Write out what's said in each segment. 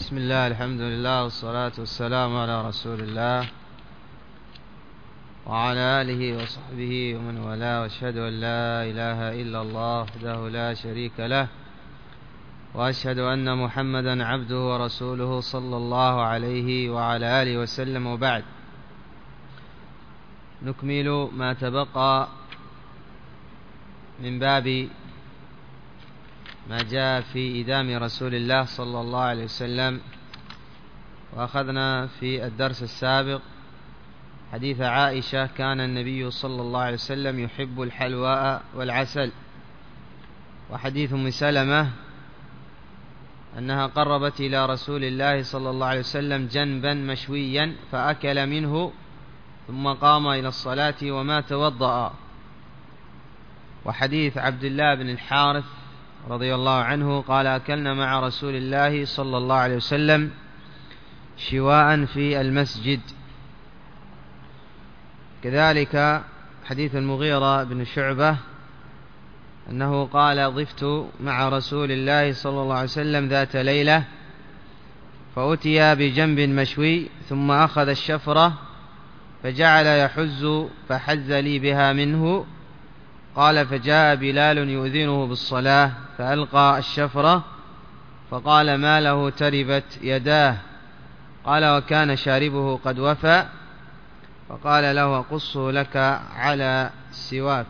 بسم الله، الحمد لله، والصلاة والسلام على رسول الله وعلى آله وصحبه ومن والاه، واشهد أن لا إله إلا الله وحده لا شريك له، وأشهد أن محمدا عبده ورسوله صلى الله عليه وعلى آله وسلم. وبعد، نكمل ما تبقى من باب ما جاء في إدام رسول الله صلى الله عليه وسلم. وأخذنا في الدرس السابق حديث عائشة: كان النبي صلى الله عليه وسلم يحب الحلواء والعسل. وحديث أم سلمة أنها قربت إلى رسول الله صلى الله عليه وسلم جنبا مشويا فأكل منه ثم قام إلى الصلاة وما توضأ. وحديث عبد الله بن الحارث رضي الله عنه قال: أكلنا مع رسول الله صلى الله عليه وسلم شواء في المسجد. كذلك حديث المغيرة بن شعبة أنه قال: ضفت مع رسول الله صلى الله عليه وسلم ذات ليلة فأتي بجنب مشوي ثم أخذ الشفرة فجعل يحز فحز لي بها منه. قال: فجاء بلال يؤذنه بالصلاة فألقى الشفرة فقال: ما له تربت يداه. قال: وكان شاربه قد وفى. فقال له: أقصه لك على السواك.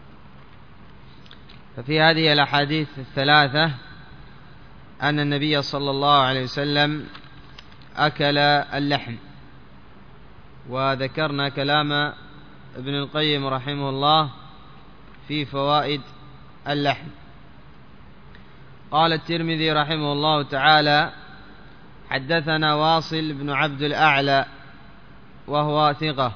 ففي هذه الأحاديث الثلاثة أن النبي صلى الله عليه وسلم أكل اللحم. وذكرنا كلام ابن القيم رحمه الله في فوائد اللحم. قال الترمذي رحمه الله تعالى: حدثنا واصل بن عبد الأعلى وهو ثقة.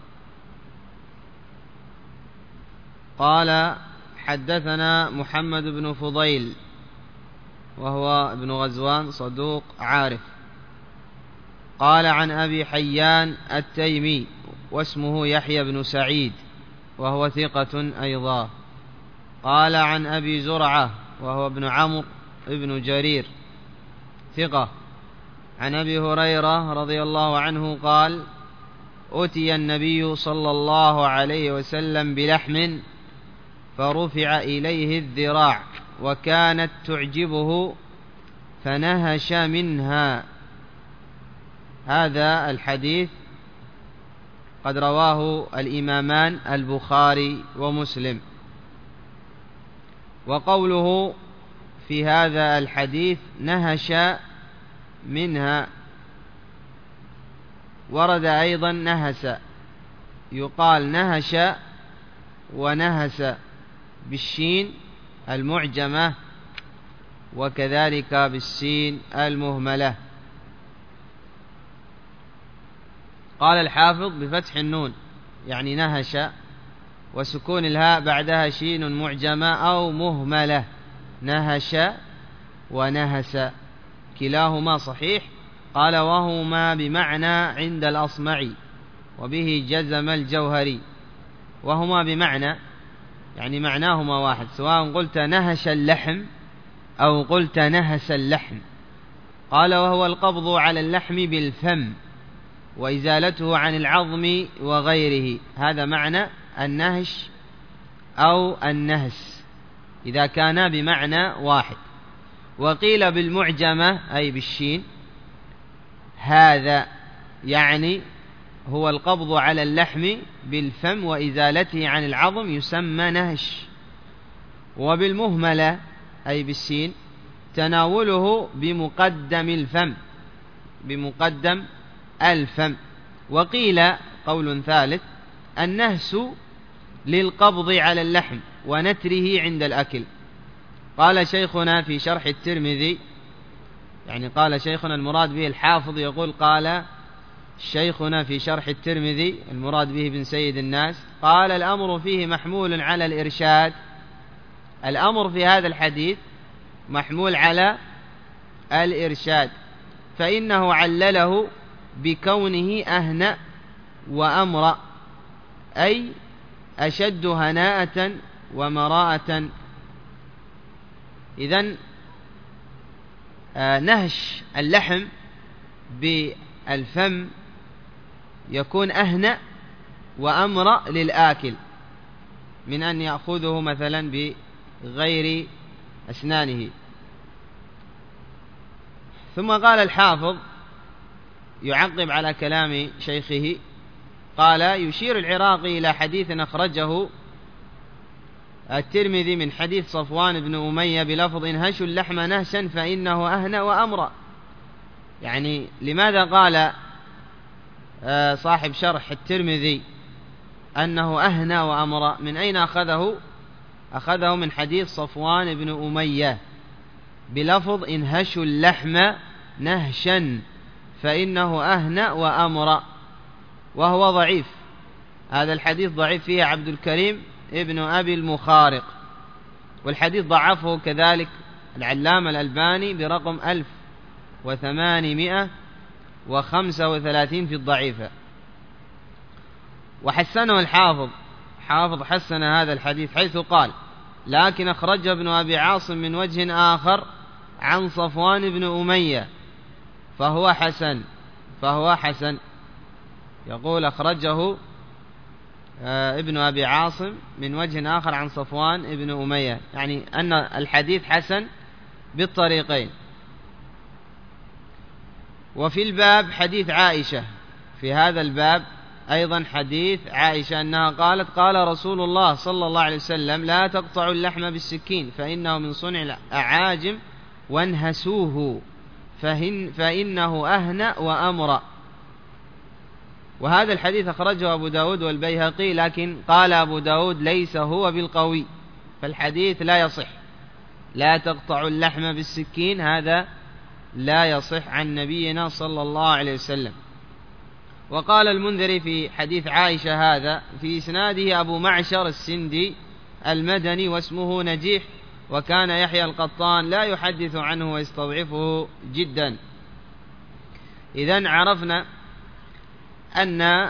قال: حدثنا محمد بن فضيل وهو ابن غزوان صدوق عارف. قال: عن أبي حيان التيمي واسمه يحيى بن سعيد وهو ثقة أيضا. قال: عن أبي زرعة وهو ابن عمرو ابن جرير ثقة. عن أبي هريرة رضي الله عنه قال: أتي النبي صلى الله عليه وسلم بلحم فرفع إليه الذراع وكانت تعجبه فنهش منها. هذا الحديث قد رواه الإمامان البخاري ومسلم. وقوله في هذا الحديث نهش منها ورد أيضا نهس، يقال نهش ونهس بالشين المعجمة وكذلك بالسين المهملة. قال الحافظ: بفتح النون يعني نهش، وسكون الهاء بعدها شين معجمة أو مهملة، نهش ونهس كلاهما صحيح. قال: وهما بمعنى عند الأصمعي وبه جزم الجوهري. وهما بمعنى يعني معناهما واحد، سواء قلت نهش اللحم أو قلت نهس اللحم. قال: وهو القبض على اللحم بالفم وإزالته عن العظم وغيره. هذا معنى النهش أو النهس إذا كان بمعنى واحد. وقيل بالمعجمة أي بالشين هذا، يعني هو القبض على اللحم بالفم وإزالته عن العظم يسمى نهش. وبالمهملة أي بالسين تناوله بمقدم الفم، بمقدم الفم. وقيل قول ثالث: النهس للقبض على اللحم ونتره عند الأكل. قال شيخنا في شرح الترمذي، يعني قال شيخنا المراد به الحافظ، يقول: قال شيخنا في شرح الترمذي المراد به ابن سيد الناس، قال: الأمر فيه محمول على الإرشاد. الأمر في هذا الحديث محمول على الإرشاد، فإنه علله بكونه أهنأ وأمرأ، أي أشد هناءة ومراءة. إذن نهش اللحم بالفم يكون أهنأ وأمرأ للآكل من أن يأخذه مثلا بغير أسنانه. ثم قال الحافظ يعقب على كلام شيخه، قال: يشير العراقي إلى حديث أخرجه الترمذي من حديث صفوان بن أمية بلفظ: انهشوا اللحم نهشا فإنه أهنأ وأمرأ. يعني لماذا قال صاحب شرح الترمذي أنه أهنأ وأمرأ؟ من أين أخذه من حديث صفوان بن أمية بلفظ: انهشوا اللحم نهشا فإنه أهنأ وأمرأ، وهو ضعيف. هذا الحديث ضعيف، فيه عبد الكريم ابن أبي المخارق، والحديث ضعفه كذلك العلامة الألباني برقم 1835 في الضعيفة. وحسنه الحافظ حسن هذا الحديث حيث قال: لكن أخرج ابن أبي عاصم من وجه آخر عن صفوان بن أمية فهو حسن. يقول: أخرجه ابن أبي عاصم من وجه آخر عن صفوان بن أمية، يعني أن الحديث حسن بالطريقين. وفي الباب حديث عائشة، في هذا الباب أيضا حديث عائشة أنها قالت: قال رسول الله صلى الله عليه وسلم: لا تقطعوا اللحم بالسكين فإنه من صنع الأعاجم وانهسوه فإنه أهنأ وأمرأ. وهذا الحديث أخرجه أبو داود والبيهقي، لكن قال أبو داود: ليس هو بالقوي، فالحديث لا يصح. لا تقطعوا اللحم بالسكين، هذا لا يصح عن نبينا صلى الله عليه وسلم. وقال المنذري في حديث عائشة هذا: في إسناده أبو معشر السندي المدني واسمه نجيح، وكان يحيى القطان لا يحدث عنه ويستضعفه جدا. إذن عرفنا أن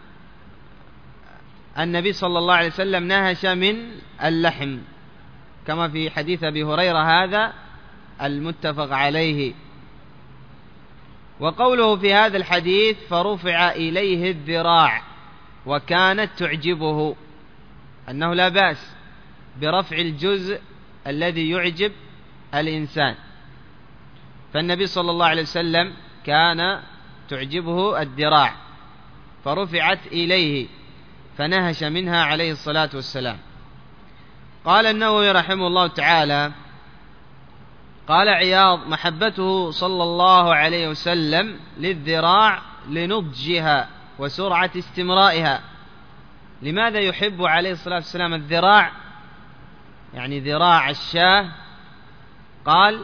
النبي صلى الله عليه وسلم نهش من اللحم كما في حديث أبي هريرة هذا المتفق عليه. وقوله في هذا الحديث: فرفع إليه الذراع، وكانت تعجبه، أنه لا بأس برفع الجزء الذي يعجب الإنسان. فالنبي صلى الله عليه وسلم كان تعجبه الذراع فرفعت إليه فنهش منها عليه الصلاة والسلام. قال النووي رحمه الله تعالى: قال عياض: محبته صلى الله عليه وسلم للذراع لنضجها وسرعة استمرائها. لماذا يحب عليه الصلاة والسلام الذراع، يعني ذراع الشاة؟ قال: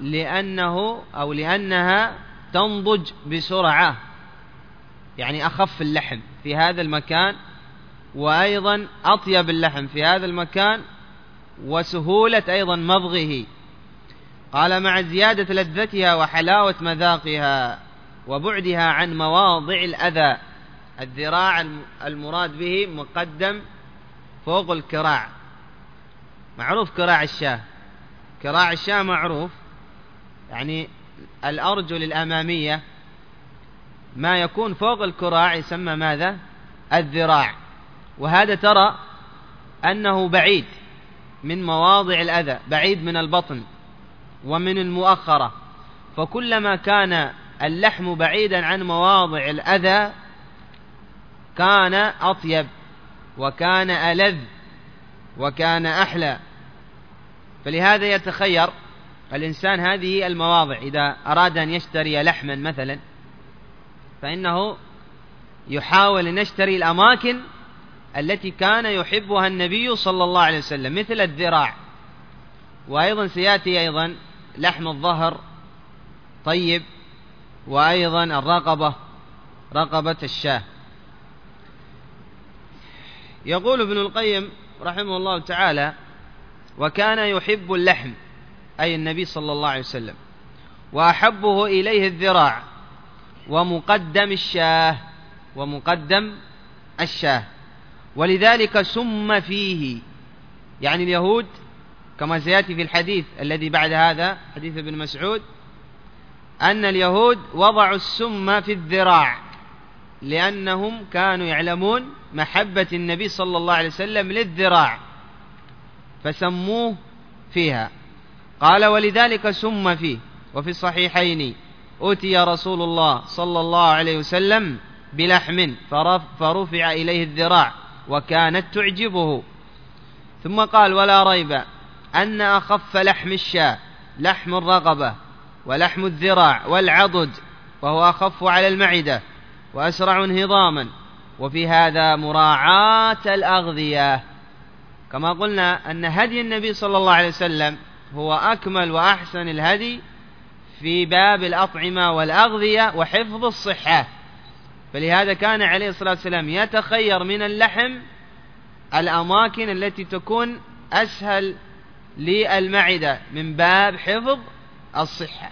لأنها تنضج بسرعة، يعني أخف اللحم في هذا المكان، وأيضا أطيب اللحم في هذا المكان، وسهولة أيضا مضغه. قال: مع زيادة لذتها وحلاوة مذاقها وبعدها عن مواضع الأذى. الذراع المراد به مقدم فوق الكراع. معروف كراع الشاة معروف، يعني الأرجل الأمامية ما يكون فوق الكراع يسمى ماذا؟ الذراع. وهذا ترى أنه بعيد من مواضع الأذى، بعيد من البطن ومن المؤخرة، فكلما كان اللحم بعيدا عن مواضع الأذى كان أطيب وكان ألذ وكان أحلى. فلهذا يتخير الإنسان هذه المواضع إذا أراد أن يشتري لحما مثلا، فإنه يحاول أن يشتري الأماكن التي كان يحبها النبي صلى الله عليه وسلم، مثل الذراع. وأيضا سيأتي أيضا لحم الظهر طيب، وأيضا رقبة الشاة. يقول ابن القيم رحمه الله تعالى: وكان يحب اللحم، أي النبي صلى الله عليه وسلم، وأحبه إليه الذراع ومقدم الشاة، ولذلك سم فيه. يعني اليهود كما سيأتي في الحديث الذي بعد هذا حديث ابن مسعود أن اليهود وضعوا السم في الذراع لأنهم كانوا يعلمون محبة النبي صلى الله عليه وسلم للذراع فسموه فيها. قال ولذلك سم فيه. وفي الصحيحين أتي رسول الله صلى الله عليه وسلم بلحم فرفع إليه الذراع وكانت تعجبه. ثم قال ولا ريب أن أخف لحم الشاة لحم الرقبة ولحم الذراع والعضد، وهو أخف على المعدة وأسرع انهضاما، وفي هذا مراعاة الأغذية. كما قلنا أن هدي النبي صلى الله عليه وسلم هو أكمل وأحسن الهدي في باب الأطعمة والأغذية وحفظ الصحة، فلهذا كان عليه الصلاة والسلام يتخير من اللحم الأماكن التي تكون أسهل للمعدة من باب حفظ الصحة.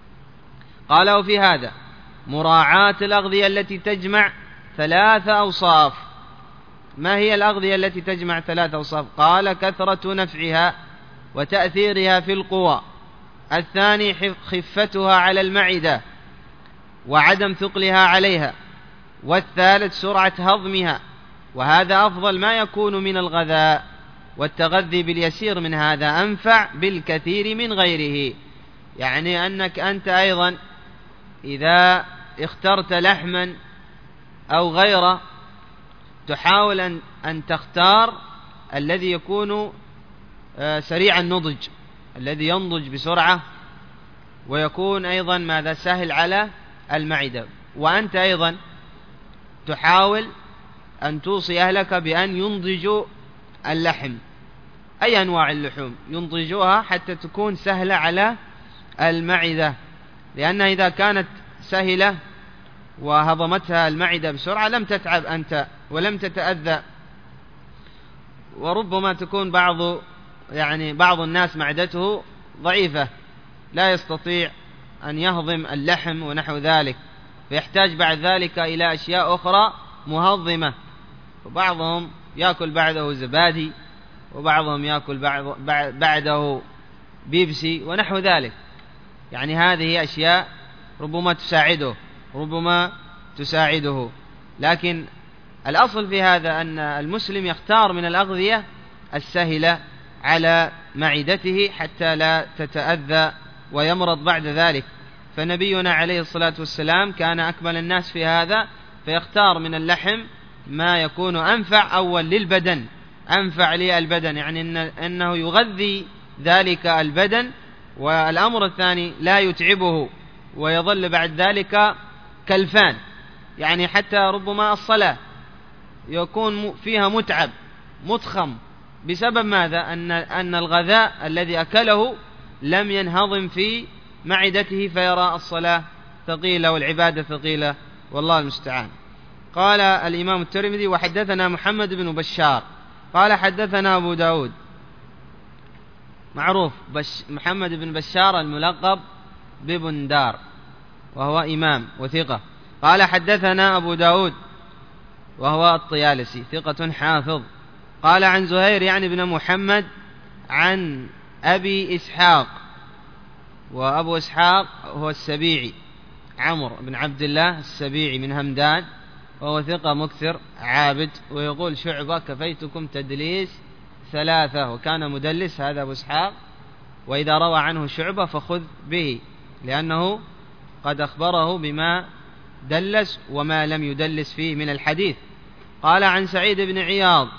قال وفي هذا مراعاة الأغذية التي تجمع 3 أوصاف. ما هي الأغذية التي تجمع 3 أوصاف؟ قال كثرة نفعها وتأثيرها في القوى، الثاني خفتها على المعدة وعدم ثقلها عليها، والثالث سرعة هضمها، وهذا أفضل ما يكون من الغذاء، والتغذي باليسير من هذا أنفع بالكثير من غيره. يعني أنك أنت أيضا إذا اخترت لحما أو غيره تحاول أن تختار الذي يكون سريع النضج، الذي ينضج بسرعة ويكون أيضا ماذا سهل على المعدة. وأنت أيضا تحاول أن توصي أهلك بأن ينضجوا اللحم، أي أنواع اللحوم ينضجوها حتى تكون سهلة على المعدة، لأنها إذا كانت سهلة وهضمتها المعدة بسرعة لم تتعب أنت ولم تتأذى. وربما تكون بعض الناس معدته ضعيفة لا يستطيع أن يهضم اللحم ونحو ذلك، فيحتاج بعد ذلك إلى أشياء أخرى مهضمة، وبعضهم يأكل بعده زبادي، وبعضهم يأكل بعده بيبسي ونحو ذلك. يعني هذه أشياء ربما تساعده. لكن الأصل في هذا أن المسلم يختار من الأغذية السهلة على معدته حتى لا تتأذى ويمرض بعد ذلك. فنبينا عليه الصلاة والسلام كان أكمل الناس في هذا، فيختار من اللحم ما يكون أنفع أول للبدن، أنفع للبدن، يعني أنه يغذي ذلك البدن، والأمر الثاني لا يتعبه ويظل بعد ذلك كالفان. يعني حتى ربما الصلاة يكون فيها متعب متخم بسبب ماذا؟ أن الغذاء الذي أكله لم ينهضم في معدته، فيرى الصلاة ثقيلة والعبادة ثقيلة، والله المستعان. قال الإمام الترمذي وحدثنا محمد بن بشار قال حدثنا أبو داود، معروف محمد بن بشار الملقب ببندار، وهو إمام وثقة. قال حدثنا أبو داود وهو الطيالسي ثقة حافظ. قال عن زهير يعني بن محمد عن أبي إسحاق، وأبو إسحاق هو السبيعي عمرو بن عبد الله السبيعي من همدان، وهو ثقة مكثر عابد. ويقول شعبة كفيتكم تدليس 3، وكان مدلس هذا أبو إسحاق، وإذا روى عنه شعبة فخذ به، لأنه قد أخبره بما دلس وما لم يدلس فيه من الحديث. قال عن سعيد بن عياض،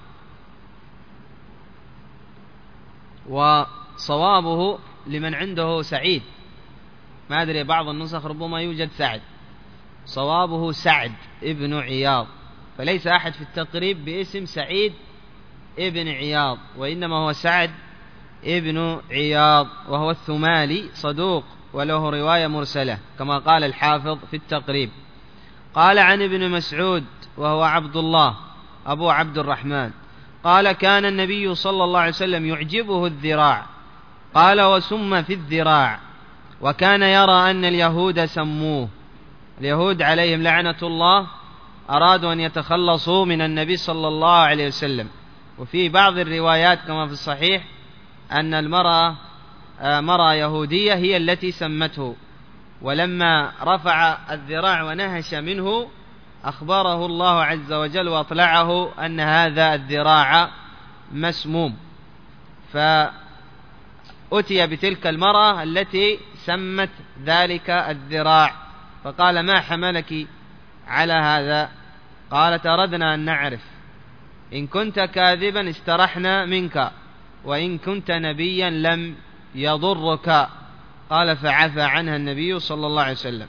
وصوابه لمن عنده سعيد، ما أدري بعض النسخ ربما يوجد سعد، صوابه سعد ابن عياض، فليس أحد في التقريب باسم سعيد ابن عياض، وإنما هو سعد ابن عياض، وهو الثمالي صدوق وله رواية مرسلة كما قال الحافظ في التقريب. قال عن ابن مسعود وهو عبد الله أبو عبد الرحمن قال كان النبي صلى الله عليه وسلم يعجبه الذراع، قال وسم في الذراع، وكان يرى أن اليهود سموه. اليهود عليهم لعنة الله أرادوا أن يتخلصوا من النبي صلى الله عليه وسلم. وفي بعض الروايات كما في الصحيح أن المرأة مرأة يهودية هي التي سمته، ولما رفع الذراع ونهش منه أخبره الله عز وجل وأطلعه أن هذا الذراع مسموم، فأتي بتلك المرأة التي سمت ذلك الذراع، فقال: ما حملك على هذا؟ قالت: أردنا أن نعرف، إن كنت كاذبا استرحنا منك، وإن كنت نبيا لم يضرك. قال: فعفى عنها النبي صلى الله عليه وسلم.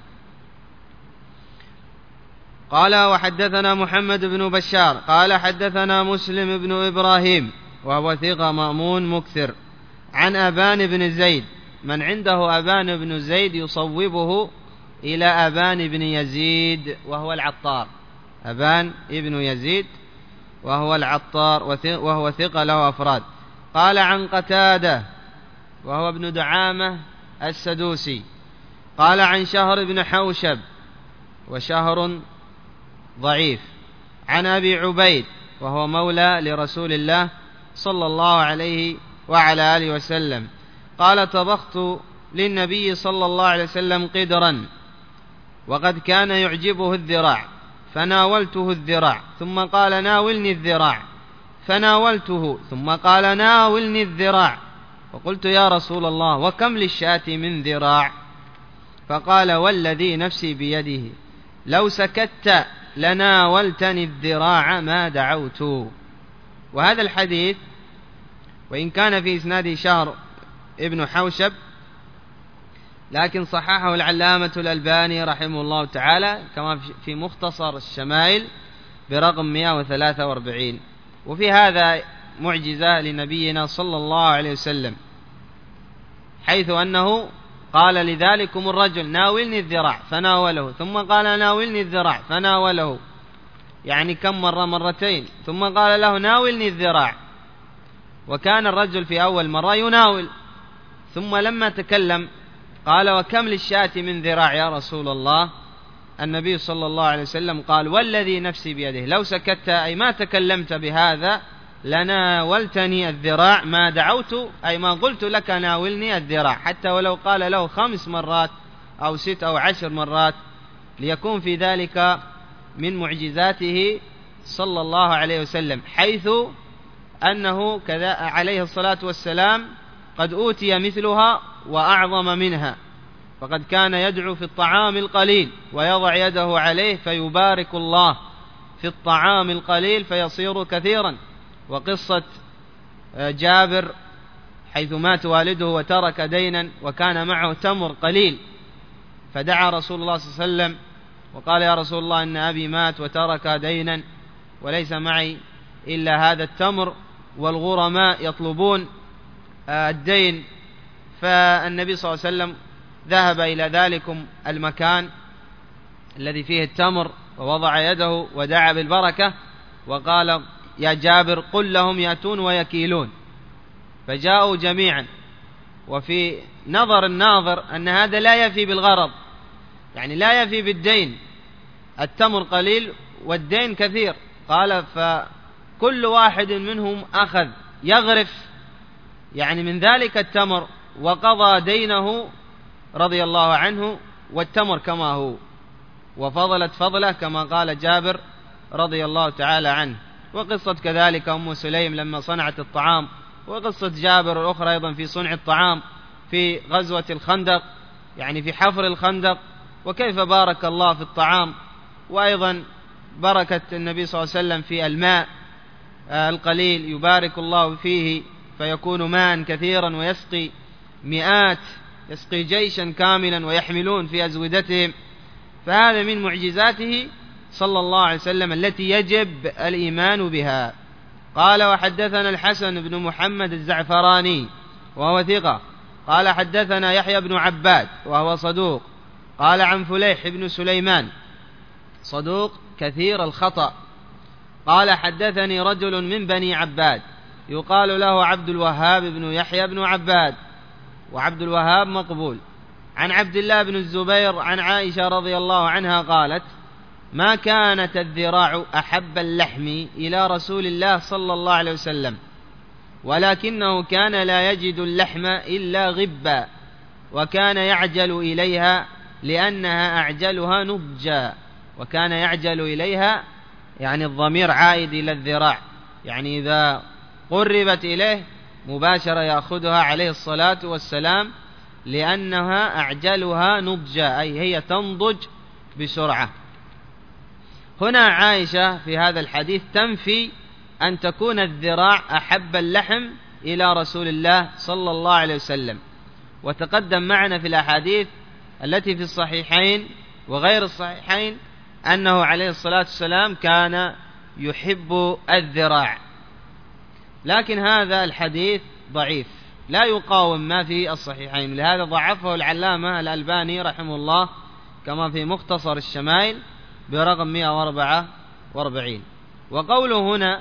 قال: وحدثنا محمد بن بشار قال حدثنا مسلم بن إبراهيم وهو ثقة مأمون مكثر، عن أبان بن زيد. من عنده أبان بن زيد يصوبه إلى أبان بن يزيد وهو العطار، أبان ابن يزيد وهو العطار، وهو ثقة له أفراد. قال: عن قتادة وهو ابن دعامة السدوسي قال: عن شهر بن حوشب، وشهر ضعيف، عن أبي عبيد وهو مولى لرسول الله صلى الله عليه وعلى آله وسلم قال: طبخت للنبي صلى الله عليه وسلم قدرا وقد كان يعجبه الذراع، فناولته الذراع ثم قال: ناولني الذراع، فناولته ثم قال: ناولني الذراع، فقلت: يا رسول الله وكم للشاة من ذراع؟ فقال: والذي نفسي بيده لو سكت لناولتني الذراع ما دعوت. وهذا الحديث وإن كان في إسناده شهر ابن حوشب، لكن صححه العلامة الألباني رحمه الله تعالى كما في مختصر الشمائل برقم 143. وفي هذا معجزة لنبينا صلى الله عليه وسلم، حيث أنه قال لذلكم الرجل: ناولني الذراع، فناوله، ثم قال: ناولني الذراع، فناوله، يعني كم مرة؟ مرتين. ثم قال له: ناولني الذراع، وكان الرجل في أول مرة يناول، ثم لما تكلم قال: وكم للشاة من ذراع يا رسول الله؟ النبي صلى الله عليه وسلم قال: والذي نفسي بيده لو سكت أي ما تكلمت بهذا لناولتني الذراع ما دعوت، أي ما قلت لك ناولني الذراع، حتى ولو قال له 5 مرات أو 6 أو 10 مرات، ليكون في ذلك من معجزاته صلى الله عليه وسلم، حيث أنه كذا عليه الصلاة والسلام قد أوتي مثلها وأعظم منها، فقد كان يدعو في الطعام القليل ويضع يده عليه فيبارك الله في الطعام القليل فيصير كثيرا. وقصة جابر حيث مات والده وترك دينا وكان معه تمر قليل، فدعا رسول الله صلى الله عليه وسلم وقال: يا رسول الله إن أبي مات وترك دينا وليس معي إلا هذا التمر والغرماء يطلبون الدين. فالنبي صلى الله عليه وسلم ذهب إلى ذلكم المكان الذي فيه التمر ووضع يده ودعا بالبركة وقال: يا جابر قل لهم يأتون ويكيلون، فجاءوا جميعا. وفي نظر الناظر أن هذا لا يفي بالغرض، يعني لا يفي بالدين، التمر قليل والدين كثير. قال: فكل واحد منهم أخذ يغرف يعني من ذلك التمر وقضى دينه رضي الله عنه، والتمر كما هو، وفضلت فضله كما قال جابر رضي الله تعالى عنه. وقصة كذلك أم سليم لما صنعت الطعام، وقصة جابر الأخرى أيضا في صنع الطعام في غزوة الخندق، يعني في حفر الخندق، وكيف بارك الله في الطعام، وأيضا بركة النبي صلى الله عليه وسلم في الماء القليل يبارك الله فيه فيكون ماء كثيرا ويسقي مئات، يسقي جيشا كاملا ويحملون في أزودتهم. فهذا من معجزاته صلى الله عليه وسلم التي يجب الإيمان بها. قال: وحدثنا الحسن بن محمد الزعفراني وهو ثقة قال: حدثنا يحيى بن عباد وهو صدوق قال: عن فليح بن سليمان صدوق كثير الخطأ قال: حدثني رجل من بني عباد يقال له عبد الوهاب بن يحيى بن عباد، وعبد الوهاب مقبول، عن عبد الله بن الزبير عن عائشة رضي الله عنها قالت: ما كانت الذراع أحب اللحم إلى رسول الله صلى الله عليه وسلم، ولكنه كان لا يجد اللحم إلا غبا، وكان يعجل إليها لأنها أعجلها نضجا، وكان يعجل إليها يعني الضمير عائد إلى الذراع، يعني إذا قربت إليه مباشرة يأخذها عليه الصلاة والسلام، لأنها أعجلها نضجا أي هي تنضج بسرعة. هنا عائشة في هذا الحديث تنفي أن تكون الذراع أحب اللحم إلى رسول الله صلى الله عليه وسلم، وتقدم معنا في الأحاديث التي في الصحيحين وغير الصحيحين أنه عليه الصلاة والسلام كان يحب الذراع، لكن هذا الحديث ضعيف لا يقاوم ما في الصحيحين، لهذا ضعفه العلامة الألباني رحمه الله كما في مختصر الشمائل برقم 144. وقوله هنا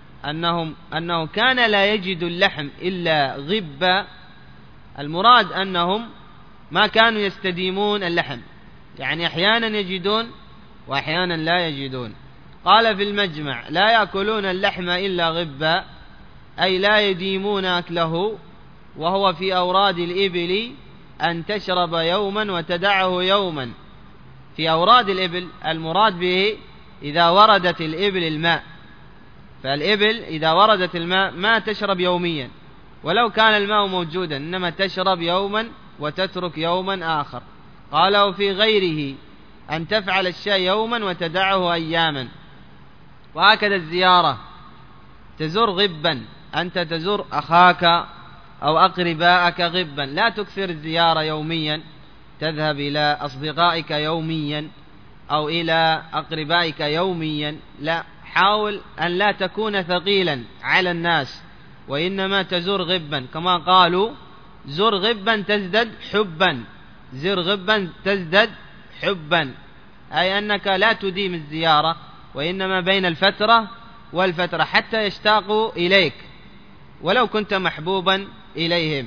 أنه كان لا يجد اللحم إلا غبا، المراد أنهم ما كانوا يستديمون اللحم، يعني أحيانا يجدون وأحيانا لا يجدون. قال في المجمع: لا يأكلون اللحم إلا غبا، أي لا يديمون أكله، وهو في أوراد الإبل أن تشرب يوما وتدعه يوما. في أوراد الإبل المراد به إذا وردت الإبل الماء، فالإبل إذا وردت الماء ما تشرب يوميا ولو كان الماء موجودا، إنما تشرب يوما وتترك يوما آخر. قال: وفي غيره أن تفعل الشيء يوما وتدعه أياما. وهكذا الزيارة، تزور غبا، أنت تزور أخاك أو أقرباءك غبا، لا تكثر الزيارة يوميا، تذهب إلى أصدقائك يوميا أو إلى أقربائك يوميا، لا، حاول أن لا تكون ثقيلا على الناس، وإنما تزور غبا، كما قالوا: زر غبا تزدد حبا، زر غبا تزدد حبا، أي أنك لا تديم الزيارة، وإنما بين الفترة والفترة حتى يشتاقوا إليك ولو كنت محبوبا إليهم.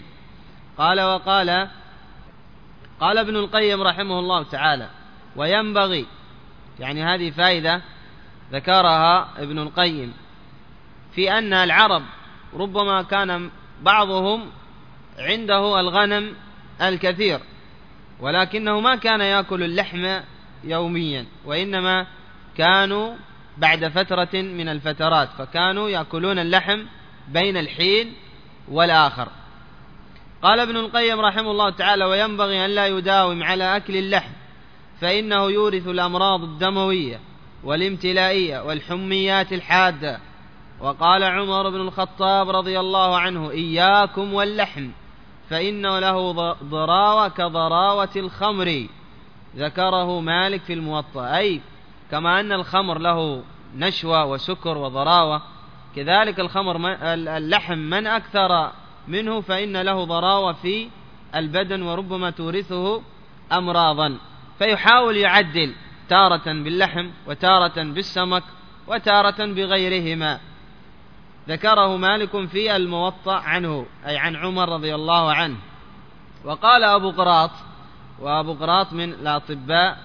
قال ابن القيم رحمه الله تعالى: وينبغي، يعني هذه فائدة ذكرها ابن القيم، في أن العرب ربما كان بعضهم عنده الغنم الكثير، ولكنه ما كان يأكل اللحم يوميا، وإنما كانوا بعد فترة من الفترات، فكانوا يأكلون اللحم بين الحين والآخر. قال ابن القيم رحمه الله تعالى: وينبغي أن لا يداوم على أكل اللحم، فإنه يورث الأمراض الدموية والامتلائية والحميات الحادة. وقال عمر بن الخطاب رضي الله عنه: إياكم واللحم فإنه له ضراوة كضراوة الخمر. ذكره مالك في الموطأ، أي كما أن الخمر له نشوة وسكر وضراوة، كذلك اللحم من أكثر منه فإن له ضراوة في البدن، وربما تورثه أمراضا، فيحاول يعدل تارة باللحم وتارة بالسمك وتارة بغيرهما. ذكره مالك في الموطأ عنه، أي عن عمر رضي الله عنه. وقال أبو قراط، وأبو قراط من الأطباء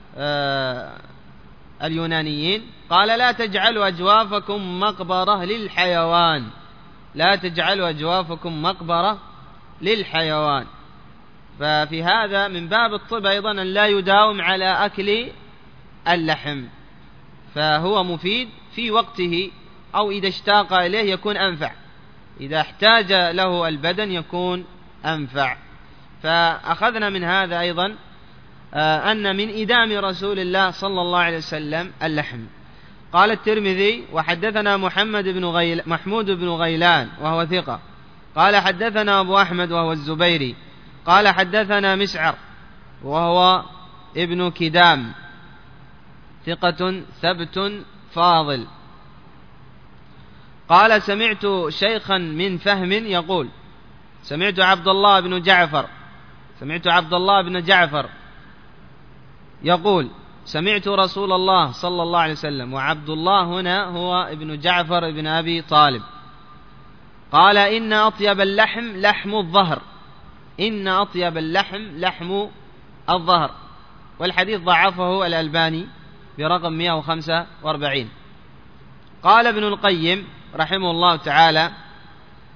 اليونانيين، قال: لا تجعلوا أجوافكم مقبرة للحيوان، لا تجعلوا أجوافكم مقبرة للحيوان. ففي هذا من باب الطب أيضا أن لا يداوم على أكل اللحم، فهو مفيد في وقته، أو إذا اشتاق إليه يكون أنفع، إذا احتاج له البدن يكون أنفع. فأخذنا من هذا أيضا أن من إدام رسول الله صلى الله عليه وسلم اللحم. قال الترمذي: وحدثنا محمود بن غيلان وهو ثقة، قال حدثنا أبو أحمد وهو الزبيري، قال حدثنا مسعر وهو ابن كدام ثقة ثبت فاضل، قال: سمعت شيخا من فهم يقول: سمعت عبد الله بن جعفر يقول: سمعت رسول الله صلى الله عليه وسلم. وعبد الله هنا هو ابن جعفر ابن أبي طالب. قال: إن أطيب اللحم لحم الظهر، إن أطيب اللحم لحم الظهر. والحديث ضعفه الألباني برقم 145. قال ابن القيم رحمه الله تعالى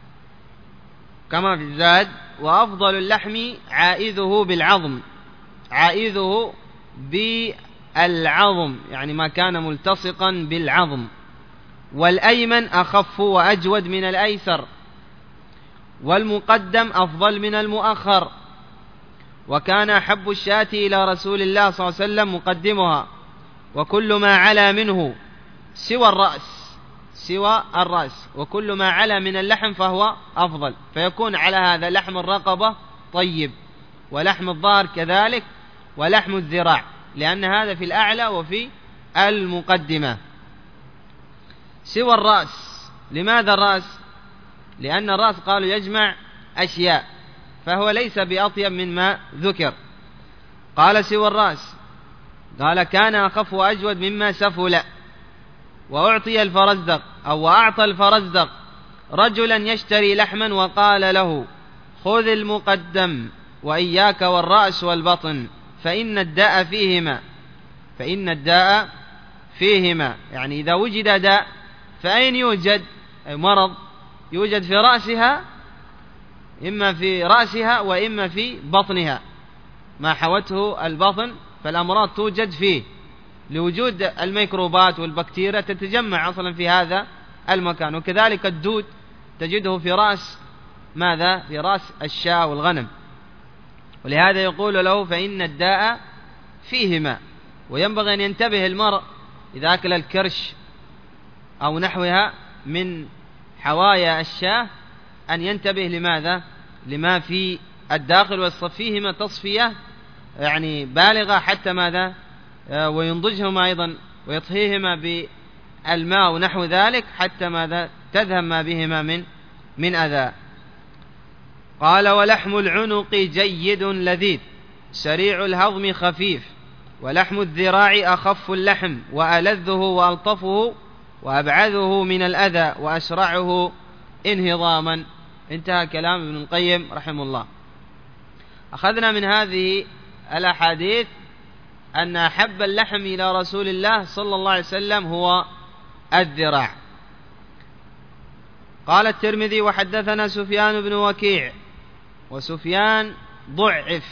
كما في الزاد: وأفضل اللحم عائذه بالعظم، عائذه بالعظم، يعني ما كان ملتصقا بالعظم. والأيمن أخف وأجود من الأيسر، والمقدم أفضل من المؤخر. وكان أحب الشاة إلى رسول الله صلى الله عليه وسلم مقدمها، وكل ما علا منه سوى الرأس، وكل ما علا من اللحم فهو أفضل. فيكون على هذا لحم الرقبة طيب، ولحم الظهر كذلك، ولحم الذراع، لأن هذا في الأعلى وفي المقدمة. سوى الرأس، لماذا الرأس؟ لأن الرأس قالوا يجمع أشياء، فهو ليس بأطيب مما ذكر. قال سوى الرأس، قال كان أخف وأجود مما سفل. وأعطي الفرزدق أو أعطى الفرزدق رجلا يشتري لحما وقال له خذ المقدم وإياك والرأس والبطن فإن الداء فيهما. يعني إذا وجد داء فأين يوجد؟ أي مرض يوجد في رأسها، إما في رأسها وإما في بطنها، ما حوته البطن فالأمراض توجد فيه، لوجود الميكروبات والبكتيريا تتجمع أصلا في هذا المكان. وكذلك الدود تجده في رأس ماذا؟ في رأس الشاة والغنم. ولهذا يقول له فإن الداء فيهما. وينبغي أن ينتبه المرء إذا أكل الكرش أو نحوها من حوايا الشاة أن ينتبه لماذا؟ لما في الداخل، ويصفيهما تصفية يعني بالغة حتى ماذا؟ وينضجهما أيضا ويطهيهما بالماء ونحو ذلك حتى ماذا؟ تذهب ما بهما من أذى. قال ولحم العنق جيد لذيذ سريع الهضم خفيف، ولحم الذراع أخف اللحم وألذه وألطفه وأبعده من الأذى وأسرعه انهضاما. انتهى كلام ابن القيم رحمه الله. أخذنا من هذه الأحاديث أن أحب اللحم إلى رسول الله صلى الله عليه وسلم هو الذراع. قال الترمذي وحدثنا سفيان بن وكيع، وسفيان ضعف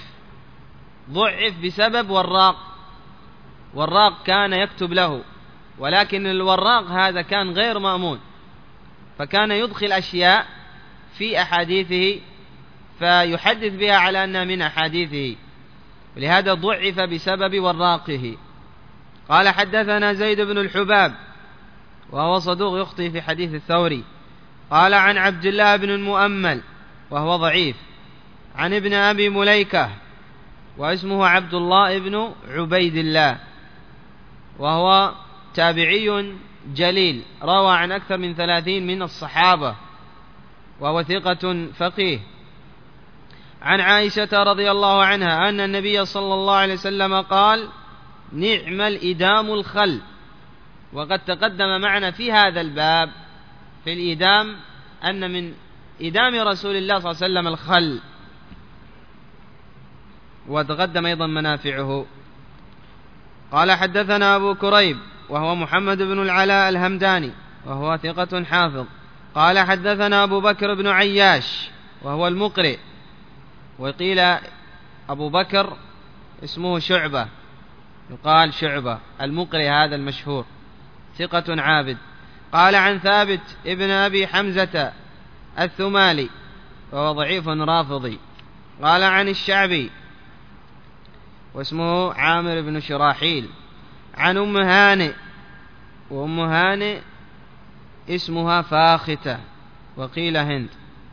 بسبب والراق كان يكتب له، ولكن الوراق هذا كان غير مأمون، فكان يدخل أشياء في أحاديثه فيحدث بها على أنها من أحاديثه، ولهذا ضعف بسبب وراقه. قال حدثنا زيد بن الحباب وهو صدوق يخطئ في حديث الثوري. قال عن عبد الله بن المؤمل وهو ضعيف، عن ابن أبي مليكة واسمه عبد الله بن عبيد الله، وهو تابعي جليل روى عن أكثر من 30 من الصحابة، وهو ثقة فقيه. عن عائشة رضي الله عنها أن النبي صلى الله عليه وسلم قال نعم الإدام الخل. وقد تقدم معنا في هذا الباب في الإدام أن من إدام رسول الله صلى الله عليه وسلم الخل، وتقدم أيضا منافعه. قال حدثنا أبو كريب وهو محمد بن العلاء الهمداني وهو ثقة حافظ. قال حدثنا أبو بكر بن عياش وهو المقرئ، وقيل أبو بكر اسمه شعبة، يقال شعبة المقرئ هذا المشهور، ثقة عابد. قال عن ثابت ابن أبي حمزة الثمالي وهو ضعيف رافضي. قال عن الشعبي واسمه عامر بن شراحيل، عن أم هانئ، وأم هانئ اسمها فاختة وقيل هند،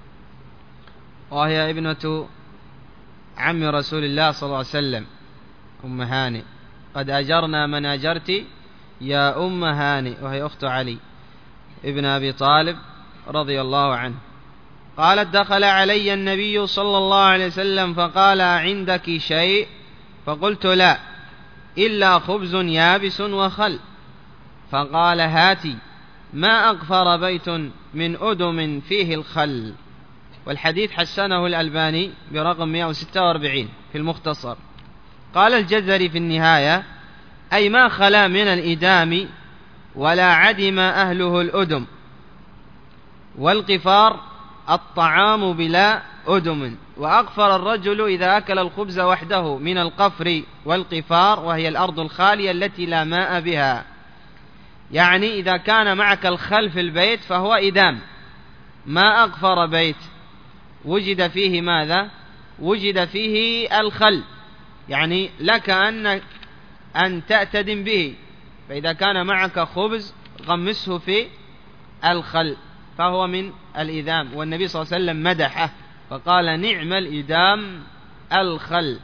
وهي ابنة عم رسول الله صلى الله عليه وسلم. أم هانئ قد أجرنا من أجرت يا أم هانئ، وهي أخت علي ابن أبي طالب رضي الله عنه. قالت دخل علي النبي صلى الله عليه وسلم فقال عندك شيء؟ فقلت لا إلا خبز يابس وخل. فقال هاتي، ما أغفر بيت من أدم فيه الخل. والحديث حسنه الألباني برقم 146 في المختصر. قال الجزري في النهاية أي ما خلا من الإدام ولا عدم أهله الأدم. والقفار الطعام بلا أدم، وأقفر الرجل إذا أكل الخبز وحده من القفر والقفار، وهي الأرض الخالية التي لا ماء بها. يعني إذا كان معك الخل في البيت فهو إدام. ما أقفر بيت وجد فيه ماذا؟ وجد فيه الخل، يعني لك أن تأتدم به. فإذا كان معك خبز غمسه في الخل فهو من الإدام، والنبي صلى الله عليه وسلم مدحه فقال نعم الإدام الخل.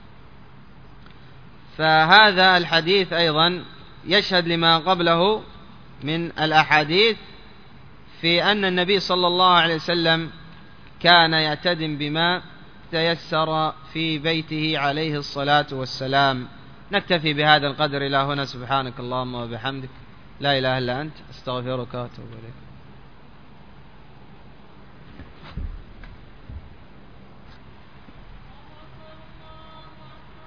فهذا الحديث أيضا يشهد لما قبله من الأحاديث في أن النبي صلى الله عليه وسلم كان يعتدم بما تيسر في بيته عليه الصلاة والسلام. نكتفي بهذا القدر إلى هنا. سبحانك اللهم وبحمدك، لا إله إلا أنت، أستغفرك وأتوب إليك.